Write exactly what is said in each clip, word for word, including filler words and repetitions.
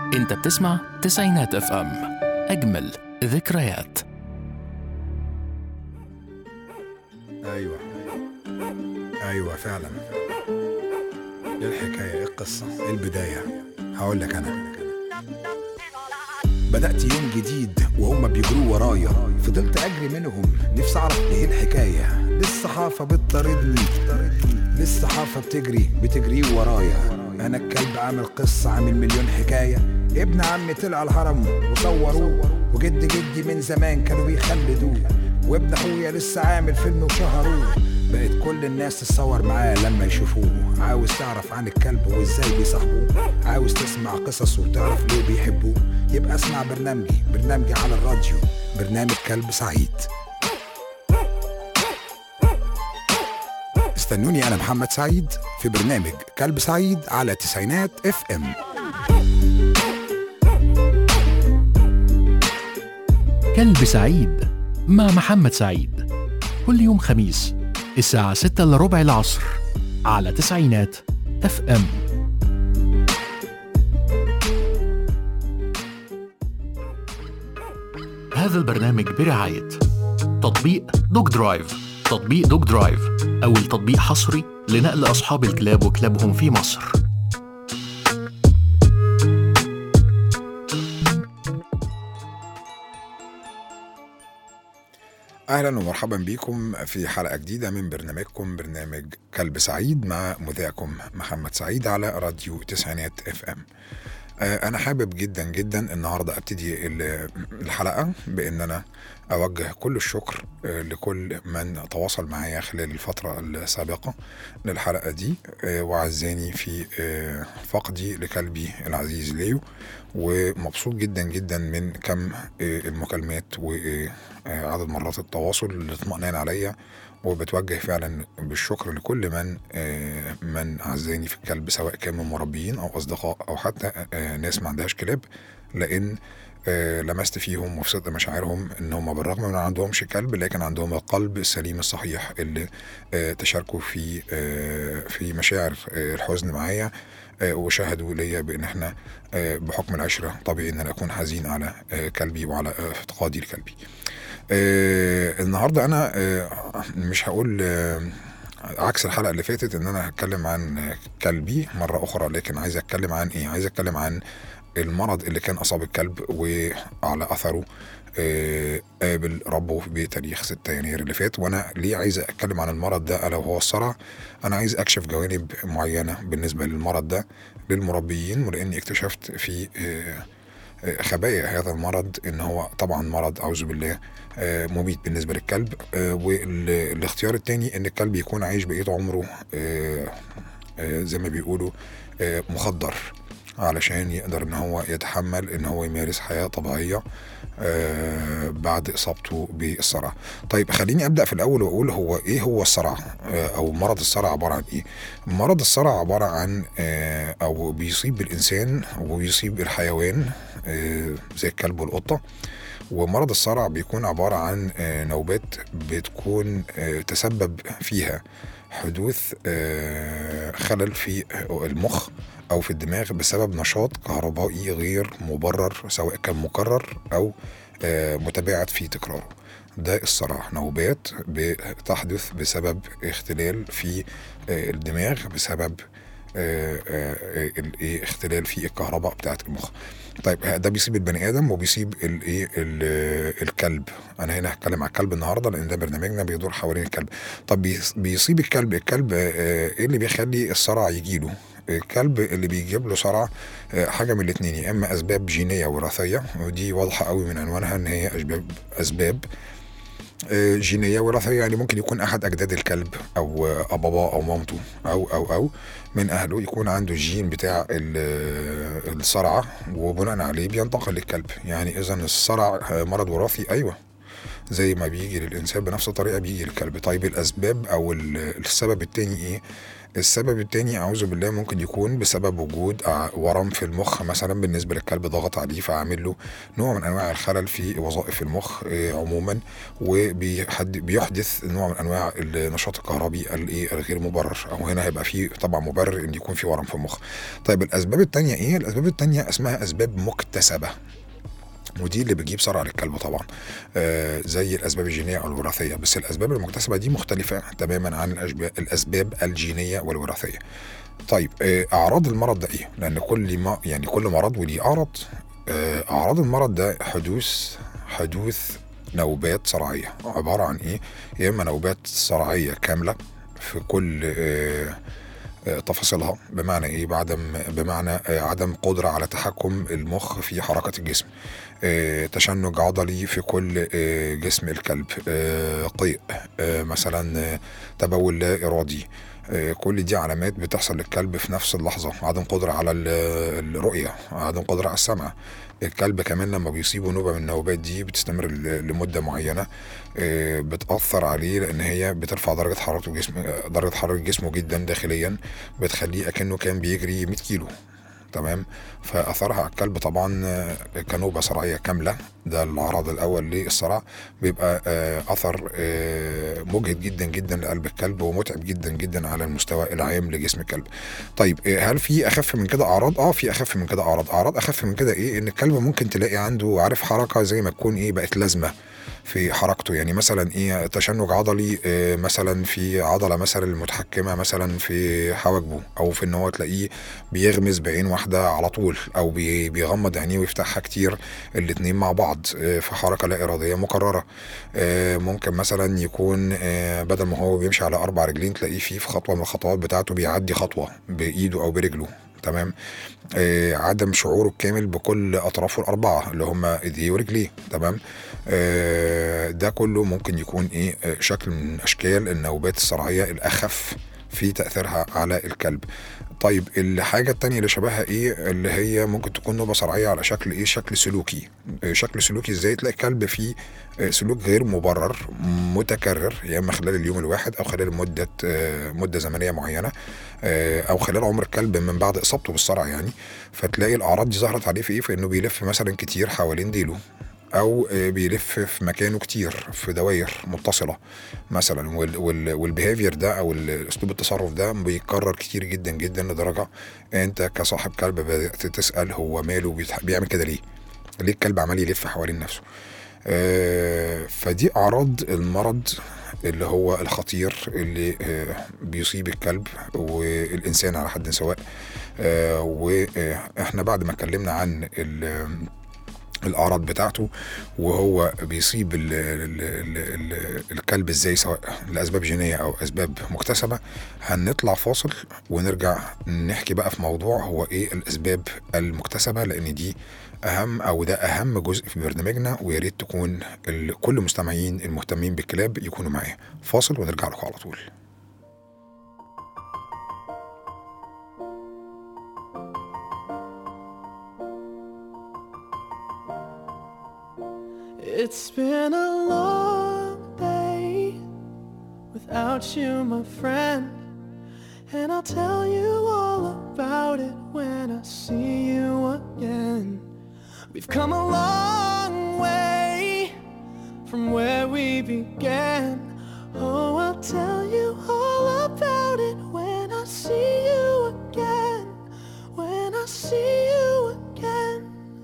انت بتسمع تسعينات اف ام، اجمل ذكريات. ايوه ايوه فعلا. ايه الحكايه؟ ايه القصه؟ ايه البدايه؟ هقول لك. انا بدأت يوم جديد وهم بيجروا ورايا، فضلت اجري منهم نفسي اعرف ايه الحكايه. للصحافه بتطاردني، للصحافه بتجري بتجري ورايا. انا الكلب عامل قصه، عامل مليون حكايه. ابن عمي طلع الهرم وصوروه، وجد جدي من زمان كانوا بيخلدوه، وابن اخويا لسه عامل فيلم وشهروه. بقت كل الناس تتصور معاه لما يشوفوه. عاوز تعرف عن الكلب وازاي بيصاحبوه، عاوز تسمع قصصه وتعرف ليه بيحبوه، يبقى اسمع برنامجي برنامجي على الراديو، برنامج كلب سعيد. استنوني انا محمد سعيد في برنامج كلب سعيد على تسعينات اف ام. كلب سعيد مع محمد سعيد، كل يوم خميس الساعة ستة إلا ربع العصر على تسعينات اف ام. هذا البرنامج برعاية تطبيق دوج درايف. تطبيق دوج درايف أول تطبيق حصري لنقل أصحاب الكلاب وكلابهم في مصر. اهلا ومرحبا بكم في حلقة جديدة من برنامجكم برنامج كلب سعيد مع مذيعكم محمد سعيد على راديو تسعينات اف ام. انا حابب جدا جدا النهاردة ابتدي الحلقة بان انا اوجه كل الشكر لكل من تواصل معايا خلال الفترة السابقة للحلقة دي وعزاني في فقدي لكلبي العزيز ليو، ومبسوط جدا جدا من كم المكالمات وعدد مرات التواصل اللي اطمئنان عليا، وبتوجه فعلا بالشكر لكل من من عزاني في الكلب، سواء كان من مربيين او اصدقاء او حتى ناس ما عندهاش كلاب، لان لمست فيهم وفي صدق مشاعرهم ان هم بالرغم من عندهمش كلب لكن عندهم القلب السليم الصحيح اللي تشاركوا في في مشاعر الحزن معايا، وشاهدوا ليا بان احنا بحكم العشرة طبيعي ان انا اكون حزين على كلبي وعلى افتقادي لكلبي. النهاردة انا مش هقول عكس الحلقة اللي فاتت ان انا هتكلم عن كلبي مرة اخرى، لكن عايز اتكلم عن ايه؟ عايز اتكلم عن المرض اللي كان اصاب الكلب وعلى اثره قابل ربه بتاريخ ستة يناير اللي فات. وانا ليه عايز اتكلم عن المرض ده الا وهو الصرع؟ انا عايز اكشف جوانب معينة بالنسبة للمرض ده للمربيين، ولاني اكتشفت في خبايا هذا المرض ان هو طبعا مرض اعوذ بالله مميت بالنسبة للكلب، والاختيار التاني ان الكلب يكون عايش بقية عمره زي ما بيقولوا مخدر علشان يقدر ان هو يتحمل ان هو يمارس حياة طبيعية بعد اصابته بالصرع. طيب خليني ابدأ في الاول واقول هو ايه هو الصرع او مرض الصرع عبارة عن ايه. مرض الصرع عبارة عن او بيصيب الانسان وبيصيب الحيوان زي الكلب والقطة، ومرض الصرع بيكون عبارة عن نوبات بتكون تسبب فيها حدوث خلل في المخ او في الدماغ بسبب نشاط كهربائي غير مبرر، سواء كان مكرر او متباعد في تكراره. ده الصرع، نوبات بتحدث بسبب اختلال في الدماغ بسبب اختلال في الكهرباء بتاعة المخ. طيب ده بيصيب البني ادم وبيصيب الايه الكلب. انا هنا هتكلم على الكلب النهارده لان ده برنامجنا بيدور حوالين الكلب. طب بيصيب الكلب الكلب ايه اللي بيخلي الصرع يجيله؟ الكلب اللي بيجيب له صرع حاجه من الاثنين، يا اما اسباب جينيه وراثيه، ودي واضحه قوي من عنوانها ان هي اسباب اسباب جينيه وراثيه، يعني ممكن يكون احد اجداد الكلب او باباه او مامته او او او من اهله يكون عنده الجين بتاع الصرع، وبناء عليه بينتقل للكلب. يعني اذا الصرع مرض وراثي، ايوه زي ما بيجي للإنسان بنفس الطريقة بيجي للكلب. طيب الأسباب أو السبب التاني إيه؟ السبب التاني أعوذ بالله ممكن يكون بسبب وجود ورم في المخ مثلا بالنسبة للكلب، ضغط عليه فعامل له نوع من أنواع الخلل في وظائف المخ عموما، وبيحدث نوع من أنواع النشاط الكهربي الغير مبرر، أو هنا هيبقى فيه طبعا مبرر إن يكون في ورم في المخ. طيب الأسباب التانية إيه؟ الأسباب التانية اسمها أسباب مكتسبة، ودي اللي بتجيب صرع للكلب طبعا، آه زي الاسباب الجينيه او الوراثيه. بس الاسباب المكتسبه دي مختلفه تماما عن الاسباب الجينيه والوراثيه. طيب آه اعراض المرض ده ايه؟ لان كل ما يعني كل مرض وليه اعراض. آه اعراض المرض ده حدوث حدوث نوبات صرعيه، عباره عن ايه؟ يا اما نوبات صرعيه كامله في كل آه تفاصيلها، بمعنى ايه؟ بعدم بمعنى عدم قدرة على تحكم المخ في حركة الجسم، تشنج عضلي في كل جسم الكلب، قيء مثلا، تبول لا إرادي، كل دي علامات بتحصل للكلب في نفس اللحظة. عدم قدرة على الرؤية، عدم قدرة على السمع. الكلب كمان لما بيصيبه نوبة من النوبات دي بتستمر لمدة معينة، بتأثر عليه لأن هي بترفع درجة حرارته جسم درجة حرارة جسمه جدا داخليا، بتخليه أكنه كان بيجري مية كيلو. تمام. فأثرها على الكلب طبعا كنوبة صرعية كاملة، ده العرض الأول للصرع، بيبقى أثر مجهد جدا جدا لقلب الكلب ومتعب جدا جدا على المستوى العام لجسم الكلب. طيب هل في أخف من كده أعراض؟ آه في أخف من كده أعراض. أعراض أخف من كده إيه؟ إن الكلب ممكن تلاقي عنده عارف حركة زي ما تكون إيه بقت لازمة في حركته، يعني مثلا ايه تشنج عضلي إيه مثلا في عضله مثلا المتحكمه مثلا في حواجبه، او في ان هو تلاقيه بيغمز بعين واحده على طول، او بيغمض عينيه ويفتحها كتير الاتنين مع بعض إيه في حركه لا اراديه مكرره. إيه ممكن مثلا يكون إيه بدل ما هو بيمشي على اربع رجلين تلاقيه فيه في خطوه من الخطوات بتاعته بيعدي خطوه بايده او برجله. تمام. آه عدم شعوره الكامل بكل اطرافه الاربعه اللي هم ايديه ورجليه. تمام. آه ده كله ممكن يكون ايه آه شكل من اشكال النوبات الصرعيه الاخف في تاثيرها على الكلب. طيب الحاجة التانية اللي شبهها ايه؟ اللي هي ممكن تكون نوبة صرعية على شكل ايه؟ شكل سلوكي. شكل سلوكي ازاي؟ تلاقي كلب فيه سلوك غير مبرر متكرر، يا اما خلال اليوم الواحد او خلال مدة مدة زمنية معينة، او خلال عمر الكلب من بعد اصابته بالصرع يعني. فتلاقي الاعراض دي ظهرت عليه في ايه؟ في انه بيلف مثلا كتير حوالين ديله، او بيلف في مكانه كتير في دوائر متصله مثلا، والبيهافير ده او اسلوب التصرف ده بيتكرر كتير جدا جدا لدرجه انت كصاحب كلب بدات تسال هو ماله بيعمل كده ليه؟ ليه الكلب عمال يلف حوالين نفسه؟ آه فدي اعراض المرض اللي هو الخطير اللي آه بيصيب الكلب والانسان على حد سواء. آه واحنا بعد ما اتكلمنا عن الأعراض بتاعته وهو بيصيب ال ال ال الكلب ازاي سواء لأسباب جينية أو أسباب مكتسبة، هنطلع فاصل ونرجع نحكي بقى في موضوع هو ايه الأسباب المكتسبة، لأن دي أهم أو ده أهم جزء في برنامجنا، وياريت تكون كل مستمعين المهتمين بالكلاب يكونوا معايا. فاصل ونرجع لكم على طول. It's been a long day without you, my friend, and I'll tell you all about it when I see you again. We've come a long way from where we began. Oh, I'll tell you all about it when I see you again, when I see you again.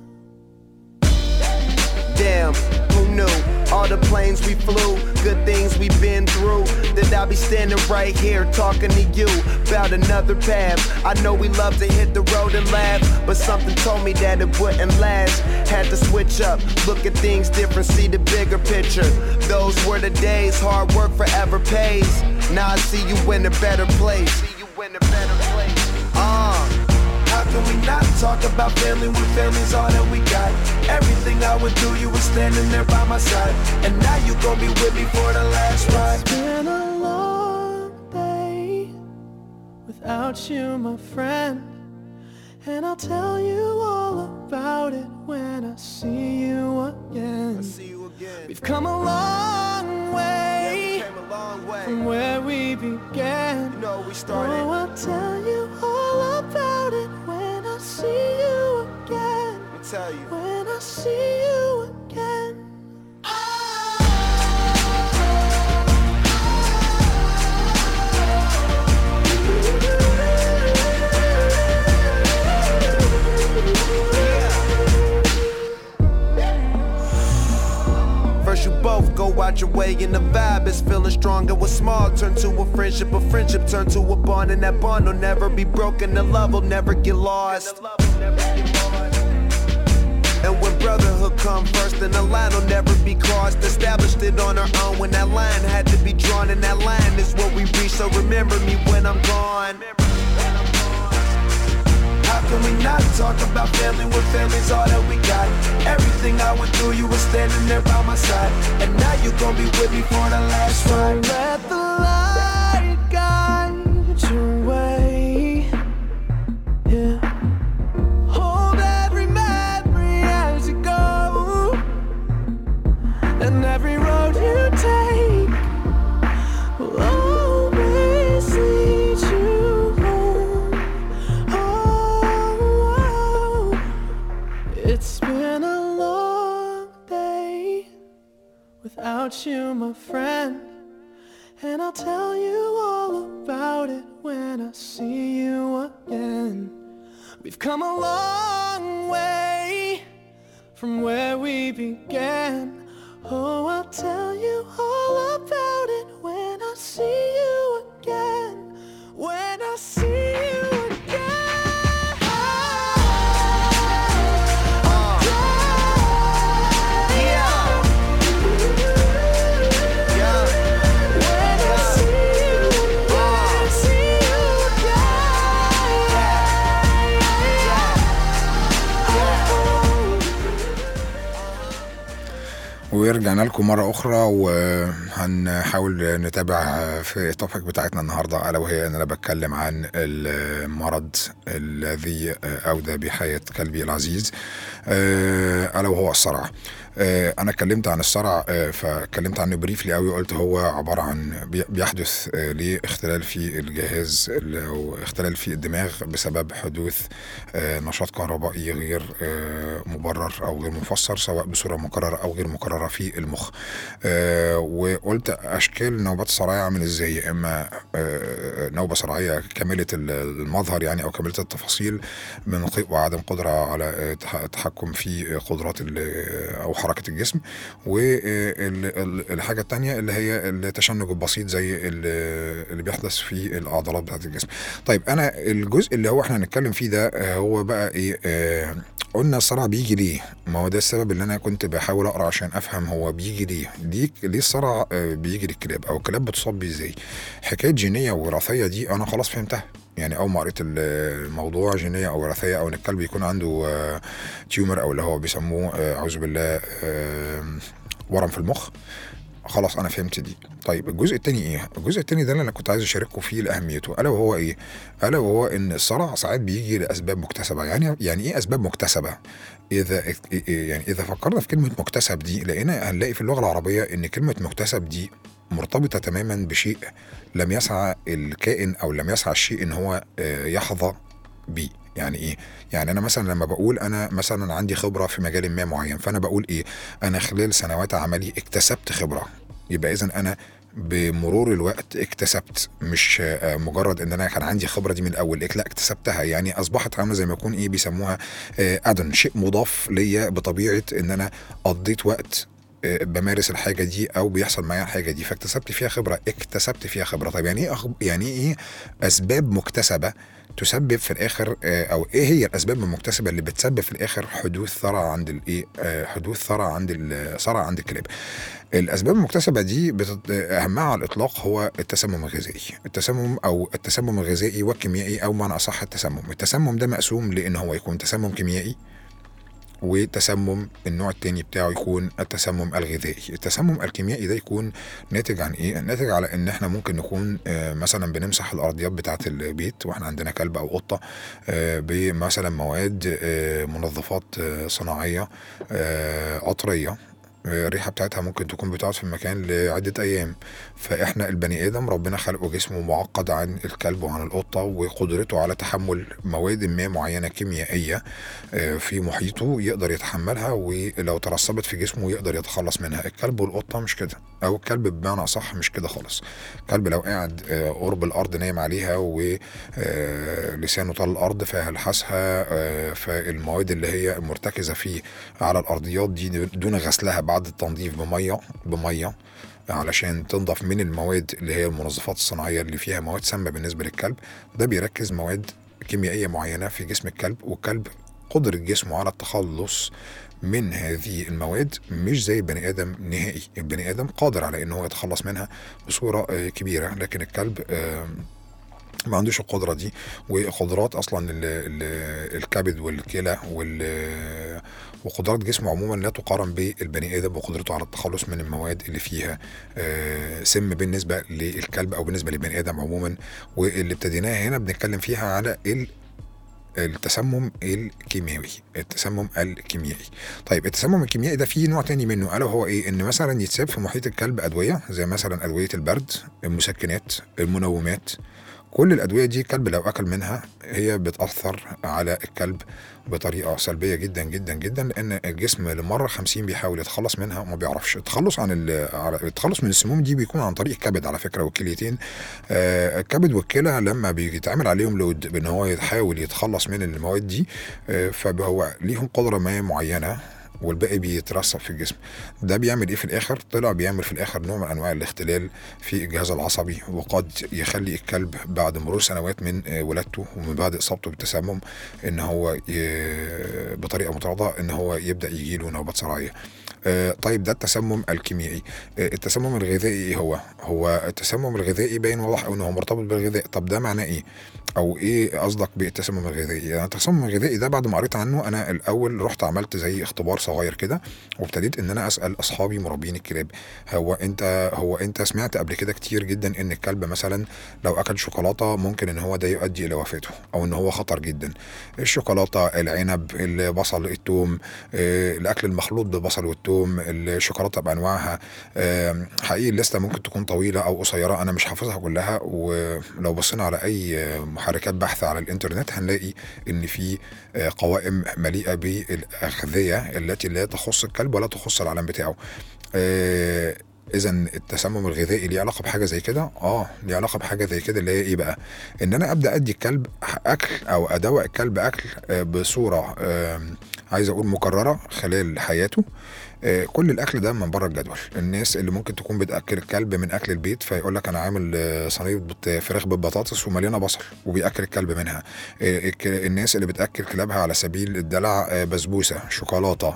Damn, who knew? All the planes we flew, good things we've been through, that I'll be standing right here talking to you about another path. I know we love to hit the road and laugh, but something told me that it wouldn't last. Had to switch up, look at things different, see the bigger picture. Those were the days, hard work forever pays. Now I see you in a better place. See you in a better place. Uh. How can we not talk about family when family's all that we got? Everything I would do, you were standing there by my side, and now you gon' be with me for the last ride. It's been a long day without you, my friend, And I'll tell you all about it when I see you again. I see you again. We've come a long way, Yeah, we came a long way. from where we began. You know, we started. Oh, I'll tell you all about it when I see you again. Let me tell you. When I see you again. First you both go out your way and the vibe is feeling strong. And what's small turn to a friendship, a friendship turn to a bond. And that bond will never be broken, the love will never get lost. And when brotherhood come first, then the line will never be crossed. Established it on our own when that line had to be drawn. And that line is what we reach, so remember me when I'm gone. How can we not talk about family when family's all that we got? Everything I went through, you were standing there by my side. And now you gon' be with me for the last ride. Let the light guide your way. Yeah. Hold every memory as you go, and every road you take will always lead you home. Oh, it's been a long day without you, my friend. And I'll tell you all about it when I see you again. We've come a long way from where we began. Oh, I'll tell you all about it when I see you again. When I see you again. Uh, yeah. Yeah. When I see you, when I see you ورجعنا لكم مرة أخرى وهنحاول نتابع في التوبيك بتاعتنا النهاردة، ألا وهي أن أنا بتكلم عن المرض الذي أودى بحياة كلبي العزيز، ألا وهو الصرع. أنا اتكلمت عن الصرع، فاتكلمت عنه بريفلي قوي، وقلت هو عبارة عن بيحدث لاختلال في الجهاز أو اختلال في الدماغ بسبب حدوث نشاط كهربائي غير مبرر أو غير مفسر، سواء بصورة مكررة أو غير مكررة في المخ. وقلت أشكال نوبات الصرعية عامل إزاي، إما نوبة صرعية كاملة المظهر يعني أو كاملة التفاصيل من وعدم قدرة على التحكم في قدرات أو حركة الجسم، والحاجة التانية اللي هي التشنج البسيط زي اللي بيحدث في العضلات بتاعت الجسم. طيب أنا الجزء اللي هو احنا هنتكلم فيه ده هو بقى إيه، آه قلنا الصرع بيجي ليه؟ ما هو ده السبب اللي أنا كنت بحاول أقرأ عشان أفهم هو بيجي ليه. ليه ليه الصرع بيجي للكلاب أو الكلاب بتصاب بيه إزاي؟ حكاية جينية ووراثية دي أنا خلاص فهمتها، يعني أول ما قريت الموضوع جينية أو وراثية أو إن الكلب يكون عنده تيومر أو اللي هو بيسموه أعوذ بالله ورم في المخ، خلاص أنا فهمت دي. طيب الجزء التاني إيه؟ الجزء التاني ده اللي أنا كنت عايز أشاركه فيه لأهميته، ألا وهو إيه؟ ألا وهو إن الصرع ساعات بيجي لأسباب مكتسبة. يعني يعني إيه أسباب مكتسبة؟ إذا يعني إذا فكرنا في كلمة مكتسب دي لقينا هنلاقي في اللغة العربية إن كلمة مكتسب دي مرتبطة تماما بشيء لم يسعى الكائن أو لم يسعى الشيء إن هو يحظى بيه. يعني ايه؟ يعني انا مثلا لما بقول انا مثلا عندي خبرة في مجال ما معين، فانا بقول ايه؟ انا خلال سنوات عملي اكتسبت خبرة، يبقى اذن انا بمرور الوقت اكتسبت، مش مجرد ان انا كان عندي خبرة دي من الاول، لا اكتسبتها، يعني اصبحت عاملة زي ما يكون ايه بيسموها ادن، شيء مضاف ليا بطبيعة ان انا قضيت وقت بمارس الحاجة دي او بيحصل معايا الحاجة دي، فاكتسبت فيها خبرة، اكتسبت فيها خبرة. طيب يعني ايه أخب... يعني ايه اسباب مكتسبة تسبب في الاخر، او ايه هي الاسباب المكتسبة اللي بتسبب في الاخر حدوث صرع عند الايه حدوث صرع عند الصرع عند الكلاب؟ الاسباب المكتسبة دي بتت... اهمها على الاطلاق هو التسمم الغذائي. التسمم او التسمم الغذائي والكيميائي، او معنى اصح التسمم. التسمم ده مقسوم لان هو يكون تسمم كيميائي وتسمم النوع التاني بتاعه يكون التسمم الغذائي. التسمم الكيميائي ده يكون ناتج عن ايه؟ ناتج على ان احنا ممكن نكون مثلا بنمسح الارضيات بتاعه البيت واحنا عندنا كلب او قطه بمثلا مواد منظفات صناعيه عطريه، الريحه بتاعتها ممكن تكون بتقعد في المكان لعده ايام. فاحنا البني ادم ربنا خلقه جسمه معقد عن الكلب وعن القطه، وقدرته على تحمل مواد ما معينه كيميائيه في محيطه يقدر يتحملها، ولو ترسبت في جسمه يقدر يتخلص منها. الكلب والقطه مش كده، او الكلب بمعنى صح مش كده خالص. الكلب لو قاعد قرب الارض نايم عليها ولسانه طال الارض فيلحسها، فالمواد اللي هي مرتكزه فيه على الارضيات دي دون غسلها بعد التنظيف بميه بميه علشان تنضف من المواد اللي هي المنظفات الصناعيه اللي فيها مواد سامه بالنسبه للكلب، ده بيركز مواد كيميائيه معينه في جسم الكلب. والكلب قدره جسمه على التخلص من هذه المواد مش زي البني ادم نهائي. البني ادم قادر على انه يتخلص منها بصوره كبيره، لكن الكلب ما عندوش القدرة دي. وقدرات أصلا الكبد والكلى وقدرات جسمه عموما لا تقارن بالبني آدم وقدرته على التخلص من المواد اللي فيها سم بالنسبة للكلب أو بالنسبة للبني آدم عموما. واللي ابتديناها هنا بنتكلم فيها على التسمم الكيميائي. التسمم الكيميائي طيب التسمم الكيميائي ده فيه نوع تاني منه، ألا هو إيه؟ إن مثلا يتساب في محيط الكلب أدوية زي مثلا أدوية البرد، المسكنات، المنومات. كل الأدوية دي الكلب لو أكل منها هي بتأثر على الكلب بطريقة سلبية جدا جدا جدا، لأن الجسم لمرة خمسين بيحاول يتخلص منها وما بيعرفش. التخلص عن التخلص من السموم دي بيكون عن طريق الكبد على فكرة والكليتين. آه الكبد والكلى لما بيتعمل عليهم لود بأن هو يحاول يتخلص من المواد دي، آه فهو ليهم قدرة ما معينة والباقي بيترسب في الجسم. ده بيعمل ايه في الاخر؟ طلع بيعمل في الاخر نوع من انواع الاختلال في الجهاز العصبي، وقد يخلي الكلب بعد مرور سنوات من ولادته ومن بعد اصابته بالتسمم ان هو بطريقه متواضعه ان هو يبدا يجيله نوبات صرعيه. طيب ده التسمم الكيميائي. التسمم الغذائي ايه هو؟ هو التسمم الغذائي باين واضح قوي ان هو مرتبط بالغذاء. طب ده معناه ايه؟ او ايه قصدك بالتسمم الغذائي؟ يعني التسمم الغذائي ده بعد ما قريت عنه انا الاول رحت عملت زي اختبار صغير كده، وابتديت ان انا اسال اصحابي مربين الكلاب، هو انت هو انت سمعت قبل كده كتير جدا ان الكلب مثلا لو اكل شوكولاته ممكن ان هو ده يؤدي الى وفاته او ان هو خطر جدا. الشوكولاته، العنب، البصل، الثوم، الاكل المخلوط بالبصل والثوم، الشوكولاته بانواعها. حقيقي الليسته ممكن تكون طويله او قصيره، انا مش حافظها كلها، ولو بصينا على اي محركات بحث على الانترنت هنلاقي ان في قوائم مليئه بالاغذيه التي لا تخص الكلب ولا تخص العالم بتاعه. اذا التسمم الغذائي ليه علاقه بحاجه زي كده؟ اه ليه علاقه بحاجه زي كده اللي هي ايه بقى؟ ان انا ابدا ادي الكلب اكل او ادوق الكلب اكل بصوره عايز اقول مكرره خلال حياته. كل الاكل ده من بره الجدول. الناس اللي ممكن تكون بتاكل الكلب من اكل البيت فيقول لك انا عامل صينيه فراخ بالبطاطس ومليانه بصل وبياكل الكلب منها. الناس اللي بتاكل كلابها على سبيل الدلع بسبوسه، شوكولاته،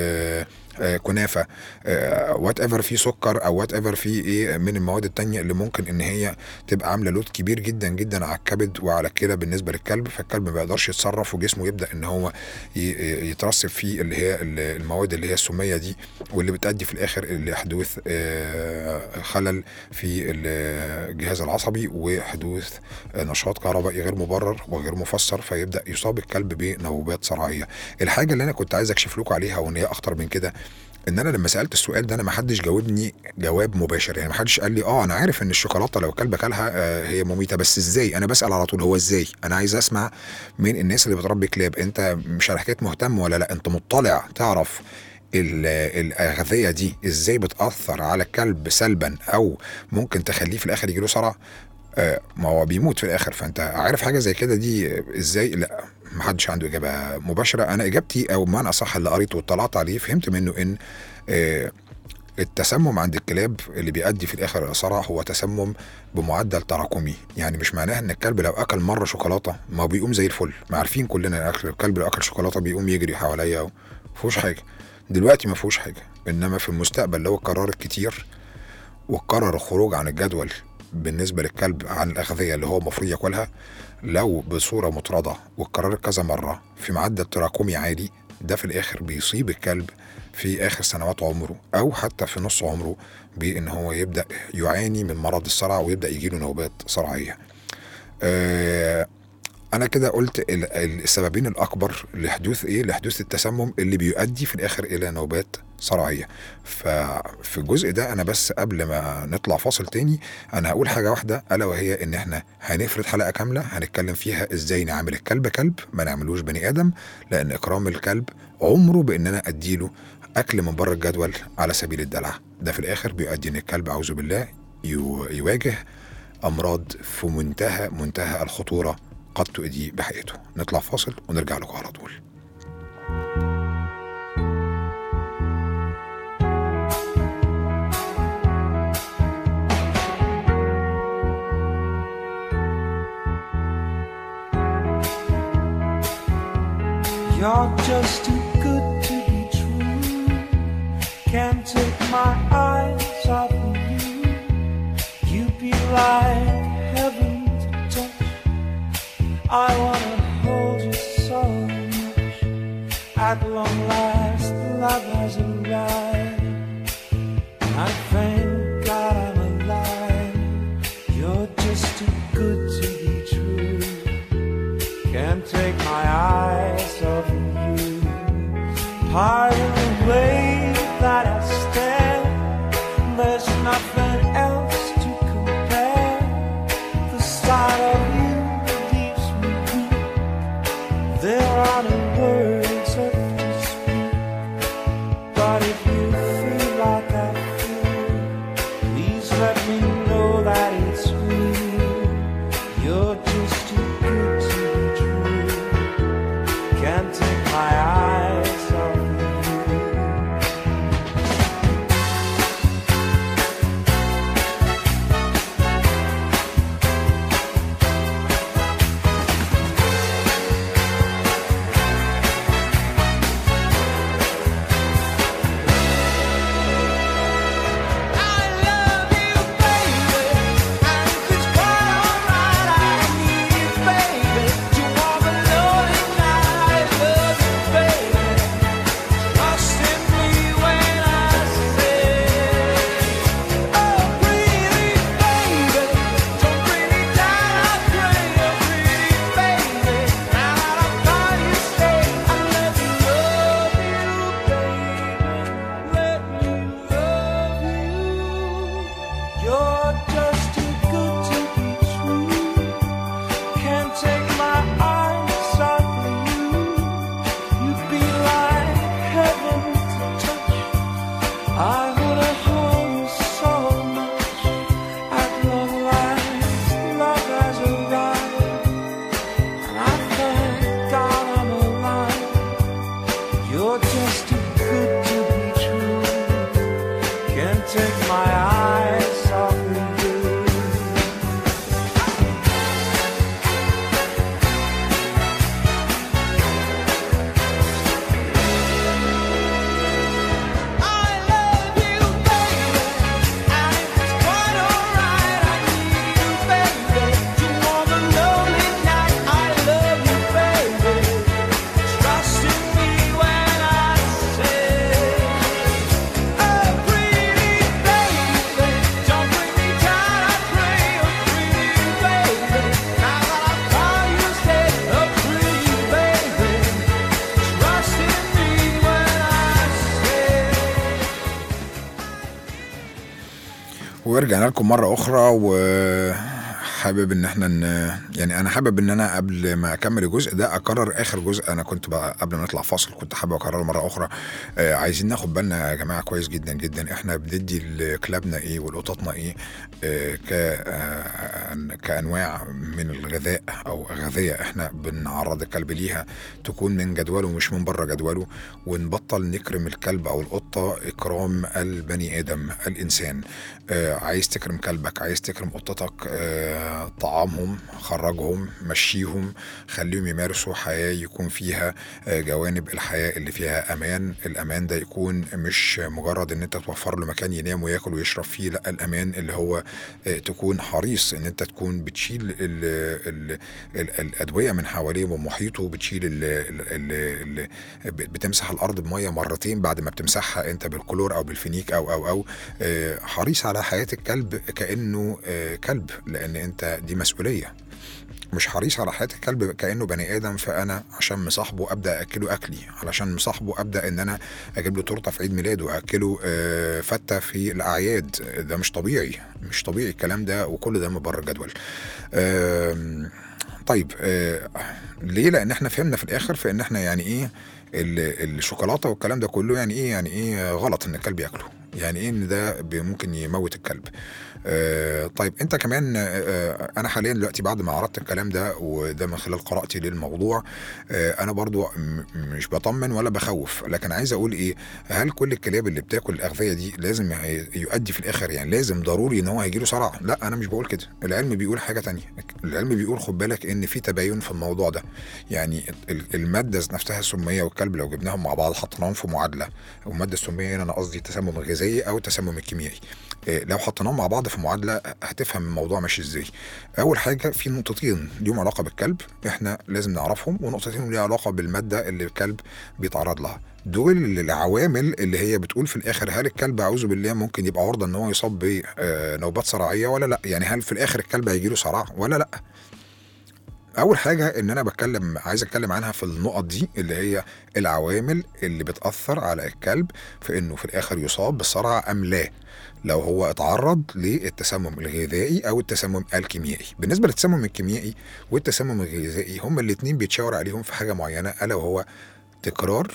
كنافه، وات ايفر في سكر او وات ايفر في ايه من المواد التانية اللي ممكن ان هي تبقى عامله لود كبير جدا جدا على الكبد وعلى الكلى بالنسبه للكلب، فالكلب ما بيقدرش يتصرف وجسمه يبدا ان هو يترسب فيه اللي هي المواد اللي هي السميه دي، واللي بتؤدي في الاخر لحدوث خلل في الجهاز العصبي وحدوث نشاط كهربائي غير مبرر وغير مفسر، فيبدا يصاب الكلب بنوبات صرعيه. الحاجه اللي انا كنت عايز اكشف لكم عليها وان هي اخطر من كده، ان انا لما سالت السؤال ده انا ما حدش جاوبني جواب مباشر، يعني ما حدش قال لي اه انا عارف ان الشوكولاته لو الكلب اكلها آه هي مميته، بس ازاي؟ انا بسال على طول هو ازاي؟ انا عايز اسمع من الناس اللي بتربي كلاب، انت مش على حكايه مهتم ولا لا، انت مطلع تعرف الأغذية دي ازاي بتأثر على الكلب سلبا او ممكن تخليه في الاخر يجيله صرع؟ آه ما هو بيموت في الاخر، فانت عارف حاجه زي كده دي ازاي؟ لا محدش عنده اجابه مباشره. انا اجابتي او بمعنى اصح اللي قريته واطلعت عليه فهمت منه ان آه التسمم عند الكلاب اللي بيؤدي في الاخر الى صرع هو تسمم بمعدل تراكمي. يعني مش معناها ان الكلب لو اكل مره شوكولاته ما بيقوم زي الفل، ما عارفين كلنا الكلب لو اكل شوكولاته بيقوم يجري حواليا ما فيهوش حاجه، دلوقتي ما فيهوش حاجه، انما في المستقبل لو اتكرر كتير واتكرر الخروج عن الجدول بالنسبه للكلب عن الاغذيه اللي هو المفروض ياكلها، لو بصوره مطرده واتكررت كذا مره في معدل تراكمي عالي، ده في الاخر بيصيب الكلب في اخر سنوات عمره او حتى في نص عمره، بان هو يبدا يعاني من مرض الصرع ويبدا يجيله نوبات صرعيه. آه انا كده قلت السببين الاكبر لحدوث ايه لحدوث التسمم اللي بيؤدي في الاخر الى نوبات صرعيه. ففي الجزء ده انا بس قبل ما نطلع فاصل تاني انا هقول حاجه واحده، الا وهي ان احنا هنفرد حلقه كامله هنتكلم فيها ازاي نعمل الكلب كلب ما نعملوش بني ادم، لان اكرام الكلب عمره بان انا اديله اكل من بره الجدول على سبيل الدلع. ده في الاخر بيؤدي ان الكلب اعوذ بالله يواجه امراض في منتهى منتهى الخطوره قد تؤدي بحياته. نطلع فاصل ونرجع لكم على طول. You're just too good to be true. Can't take my eyes off of you. You be like heaven to touch. I wanna hold you so much. At long last, love has arrived. I thank God I'm alive. You're just too good to be true. Can't take my eyes off of you. Part of the way that I stand, there's nothing else to compare. The sight of you leaves me weak. There are no words left to speak. But if you feel like I feel, please let me know that it's real. You're just too good to be true. Can't take my eyes off of you. I love you, baby, and if it's quite alright, I need you, baby. You want me lonely night, I love you, baby. Trust in me when I say, oh, pretty baby, don't bring me down, I pray, oh, pretty baby. Now that I've got you, stay, I let me love you, baby. Let me love you. You're just too good to be true. Can't take my eyes off of you. You'd be like heaven to touch. I wanna hold you so much. At long last, love has arrived, and I thank God I'm alive. You're just too good to be true. Can't take my eyes off of you. I love you, baby, and if it's quite alright, I need you, baby. You want a lonely night, I love you, baby. Trust in me when I say, oh, pretty baby, don't bring me down, I pray, oh, pretty baby. Now that I've got you, stay, oh, pretty baby. Trust in me when I say. ورجعنا لكم مرة أخرى، وحابب إن احنا ن... يعني أنا حابب إن أنا قبل ما أكمل الجزء ده أكرر آخر جزء. أنا كنت بقى قبل ما نطلع فاصل كنت حابب أكرره مرة أخرى. آه عايزين ناخد بالنا يا جماعة كويس جدا جدا، احنا بندي لكلابنا إيه ولقططنا إيه آه ك... آه كأنواع من الغذاء أو أغذية احنا بنعرض الكلب ليها تكون من جدوله مش من بره جدوله، ونبطل نكرم الكلب أو القطة إكرام البني آدم الإنسان. آه عايز تكرم كلبك، عايز تكرم قطتك، آه طعامهم، خرجهم، مشيهم، خليهم يمارسوا حياة يكون فيها جوانب الحياة اللي فيها أمان. الأمان ده يكون مش مجرد ان انت توفر له مكان ينام وياكل ويشرب فيه، لا، الأمان اللي هو تكون حريص ان انت تكون بتشيل ال ال ال الأدوية من حواليه ومحيطه، بتشيل ال ال ال بتمسح الأرض بمية مرتين بعد ما بتمسحها انت بالكلور او بالفينيك او او او حريص على حياة الكلب كأنه كلب، لأن انت دي مسؤولية. مش حريص على حياة الكلب كأنه بني آدم، فأنا عشان مصاحبه أبدأ أكله أكلي، علشان مصاحبه أبدأ إن أنا أجيب له تورته في عيد ميلاده، أكله فتة في الأعياد. ده مش طبيعي، مش طبيعي الكلام ده، وكل ده مبرر جدول. طيب ليه؟ لأن احنا فهمنا في الآخر في إن احنا يعني إيه الشوكولاتة والكلام ده كله، يعني إيه يعني إيه غلط إن الكلب يأكله، يعني إيه إن ده ممكن يموت الكلب. آه طيب انت كمان، آه انا حاليا دلوقتي بعد ما عرضت الكلام ده وده من خلال قراءتي للموضوع، آه انا برضو مش بطمن ولا بخوف، لكن عايز اقول ايه، هل كل الكلاب اللي بتاكل الاغذيه دي لازم يؤدي في الاخر، يعني لازم ضروري ان هو هيجيله صرع؟ لا، انا مش بقول كده. العلم بيقول حاجه تانية. العلم بيقول خد بالك ان في تباين في الموضوع ده، يعني الماده نفسها السميه والكلب لو جبناهم مع بعض حطيناهم في معادله، والماده السميه هنا انا قصدي التسمم الغذائي او التسمم الكيميائي، لو حطيناهم مع بعض في معادله هتفهم الموضوع ماشي ازاي. اول حاجه في نقطتين ليهم علاقه بالكلب احنا لازم نعرفهم، ونقطتين ليها علاقه بالماده اللي الكلب بيتعرض لها. دول العوامل اللي هي بتقول في الاخر هل الكلب اعوذ بالله ممكن يبقى عرضه ان هو يصاب بنوبات صرعيه ولا لا، يعني هل في الاخر الكلب هيجيله صرع ولا لا. اول حاجه ان انا بتكلم عايز اتكلم عنها في النقط دي، اللي هي العوامل اللي بتاثر على الكلب في انه في الاخر يصاب بالصرع ام لا، لو هو اتعرض للتسمم الغذائي او التسمم الكيميائي. بالنسبه للتسمم الكيميائي والتسمم الغذائي هما الاثنين بيتشاور عليهم في حاجه معينه، الا وهو تكرار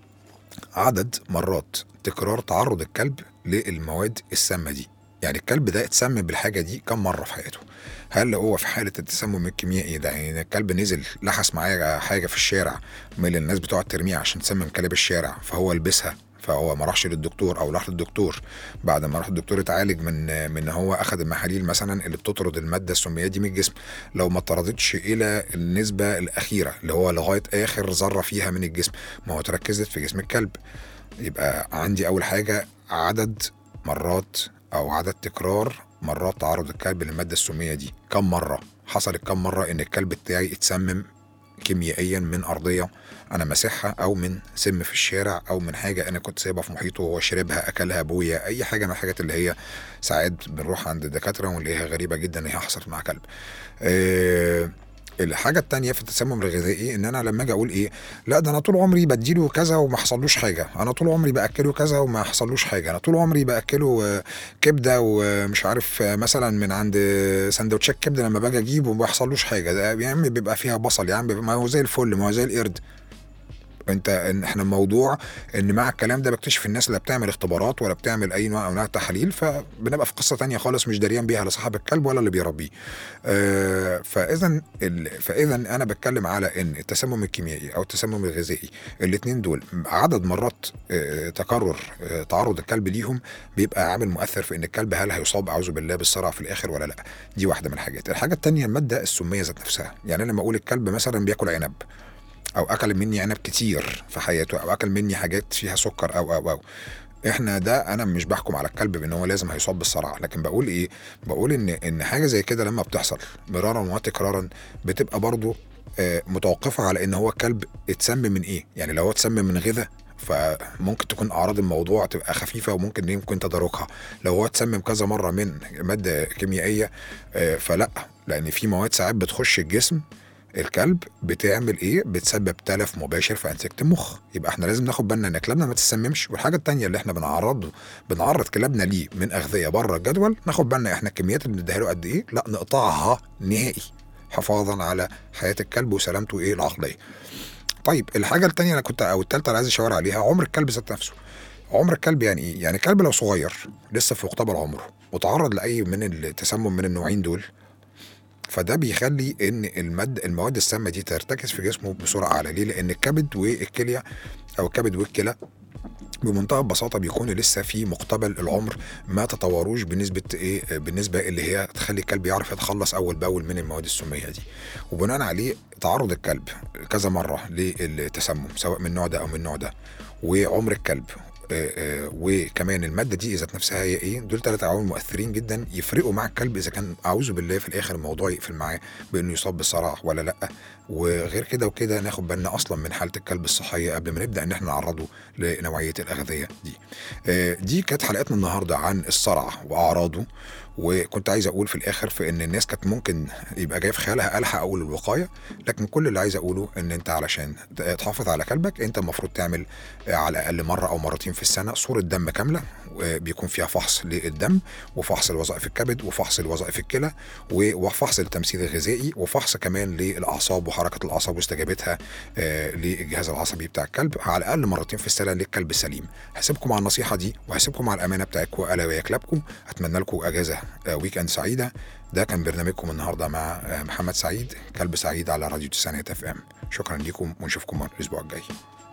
عدد مرات تكرار تعرض الكلب للمواد السامه دي. يعني الكلب ده اتسمم بالحاجه دي كم مره في حياته؟ هل هو في حاله التسمم الكيميائي ده يعني الكلب نزل لحس معايا حاجه في الشارع من الناس بتقعد ترميها عشان تسمم كلاب الشارع، فهو لبسها، فهو ما راحش للدكتور او راح للدكتور، بعد ما راح الدكتور اتعالج من من هو اخذ المحاليل مثلا اللي بتطرد الماده السميه دي من الجسم، لو ما طردتش الى النسبه الاخيره اللي هو لغايه اخر ذره فيها من الجسم، ما هو تركزت في جسم الكلب. يبقى عندي اول حاجه عدد مرات او عدد تكرار مرات تعرض الكلب للماده السميه دي، كم مره حصلت، كم مره ان الكلب بتاعي اتسمم كيميائيا من ارضيه انا مسحها، او من سم في الشارع، او من حاجه انا كنت سايبها في محيطه وهو شربها اكلها بويا، اي حاجه من الحاجات اللي هي ساعات بنروح عند الدكاتره ونلاقيها غريبه جدا ان هي حصلت مع كلب. أه الحاجه التانية في التسمم الغذائي ان انا لما اجي اقول ايه، لا ده انا طول عمري بديله كذا وما حصلوش حاجه، انا طول عمري باكله كذا وما حصلوش حاجه، انا طول عمري باكله كبده ومش عارف مثلا من عند سندوتشات كبده لما باجي اجيبه وما حصلوش حاجه، ده يا عم بيبقى فيها بصل، يا عم ما هو زي الفل، ما هو زي القرد. انت ان احنا الموضوع ان مع الكلام ده بكتشف الناس اللي بتعمل اختبارات ولا بتعمل اي نوع من التحاليل، فبنبقى في قصه تانية خالص مش داريان بيها لصاحب الكلب ولا اللي بيربيه. اه فاذا فاذا انا بتكلم على ان التسمم الكيميائي او التسمم الغذائي الاثنين دول عدد مرات اه تكرر اه تعرض الكلب ليهم بيبقى عامل مؤثر في ان الكلب هل هيصاب اعوذ بالله بالصرع في الاخر ولا لا. دي واحده من الحاجات. الحاجه الثانيه الماده السميه ذات نفسها. يعني انا لما اقول الكلب مثلا بياكل عنب او اكل مني عنب كتير في حياته، او اكل مني حاجات فيها سكر او او او احنا ده انا مش بحكم على الكلب بان هو لازم هيصاب بالصرع، لكن بقول ايه، بقول ان ان حاجه زي كده لما بتحصل مرارا وتكرارا بتبقى برضو آه متوقفه على ان هو الكلب اتسمم من ايه. يعني لو هو اتسمم من غذاء فممكن تكون اعراض الموضوع تبقى خفيفه وممكن يمكن تداركها. لو هو اتسمم كذا مره من ماده كيميائيه آه فلا، لان في مواد ساعات بتخش الجسم الكلب بتعمل ايه، بتسبب تلف مباشر في انسجه المخ. يبقى احنا لازم ناخد بالنا ان كلابنا ما تسممش. والحاجه الثانيه اللي احنا بنعرضه بنعرض كلابنا ليه من اغذيه بره الجدول، ناخد بالنا احنا الكميات اللي بنديها له قد ايه، لا نقطعها نهائي حفاظا على حياه الكلب وسلامته ايه العقليه. طيب الحاجه الثانيه اللي كنت او الثالثه اللي عايز اشاور عليها عمر الكلب ذات نفسه. عمر الكلب يعني ايه؟ يعني الكلب لو صغير لسه في مقتبل عمره وتعرض لاي من التسمم من النوعين دول، فده بيخلي ان المد المواد السامه دي ترتكز في جسمه بسرعه اعلى. ليه؟ لان الكبد والكليه او الكبد والكلى بمنتهى البساطه بيكونوا لسه في مقتبل العمر، ما تطوروش بنسبه ايه بالنسبه اللي هي تخلي الكلب يعرف يتخلص اول باول من المواد السميه دي. وبناء عليه تعرض الكلب كذا مره للتسمم سواء من النوع ده او من النوع ده، وعمر الكلب آه آه وكمان الماده دي ذات نفسها هي ايه، دول ثلاث عوامل مؤثرين جدا يفرقوا مع الكلب اذا كان اعوذ بالله في الاخر الموضوع يقفل معاه بانه يصاب بالصرع ولا لا. وغير كده وكده ناخد بالنا اصلا من حاله الكلب الصحيه قبل ما نبدا ان احنا نعرضه لنوعيه الاغذيه دي. آه دي كانت حلقتنا النهارده عن الصرع واعراضه. وكنت عايز اقول في الاخر في ان الناس كانت ممكن يبقى جاي في خيالها الحق اقول الوقايه، لكن كل اللي عايز اقوله ان انت علشان تحافظ على كلبك انت المفروض تعمل على الاقل مره او مرتين في السنه صوره دم كامله بيكون فيها فحص للدم وفحص الوظائف الكبد وفحص الوظائف الكلى وفحص التمثيل الغذائي وفحص كمان للاعصاب وحركه الاعصاب واستجابتها للجهاز العصبي بتاع الكلب على الاقل مرتين في السنه للكلب السليم. هسيبكم على النصيحه دي وهسيبكم على الامانه بتاعتكم الا وهي كلابكم. اتمنى لكم اجازه ويكند سعيده. ده كان برنامجكم النهارده مع محمد سعيد، كلب سعيد على راديو تسعينات اف ام. شكرا لكم ونشوفكم الاسبوع الجاي.